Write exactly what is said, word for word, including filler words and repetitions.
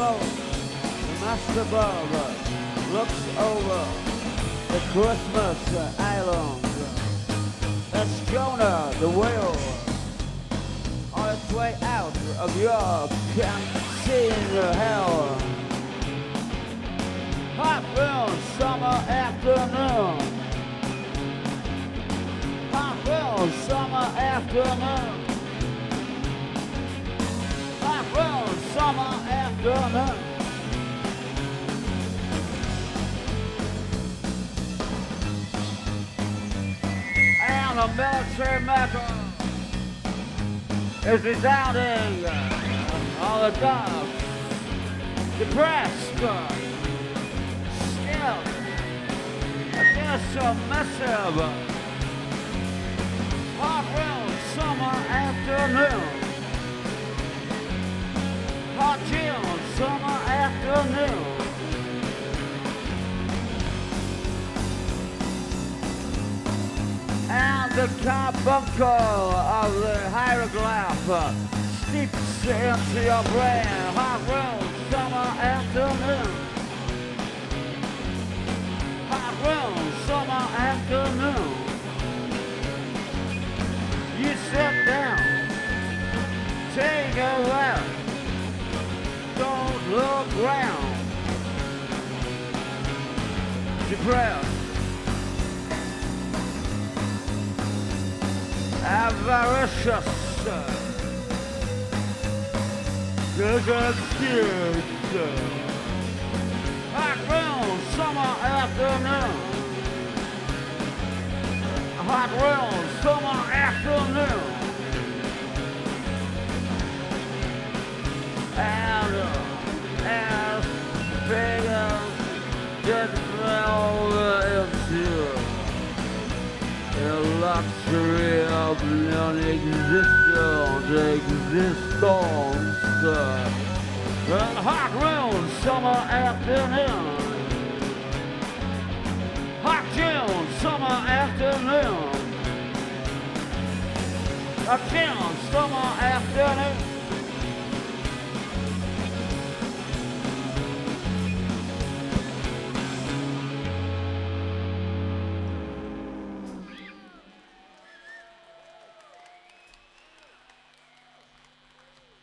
smoke, the master barber looks over the Christmas island. That's Jonah the whale on its way out of York and seeing the hell. Hot real summer afternoon. Hot real summer afternoon. Hot real summer afternoon. And the military mecca is resounding all the dogs, depressed, still, against a massive hot real summer afternoon. Hot June summer afternoon. And the carbuncle of the hieroglyph steeps into your brain. Hot real summer afternoon. Hot real summer afternoon. You sit down, take a left, don't look round. Depressed, avaricious, good excuse. Hot real summer afternoon. Hot real summer afternoon. And uh, as big as just fell into the luxury of non-existent existence. And hot real summer afternoon. Hot June summer afternoon. A June summer afternoon.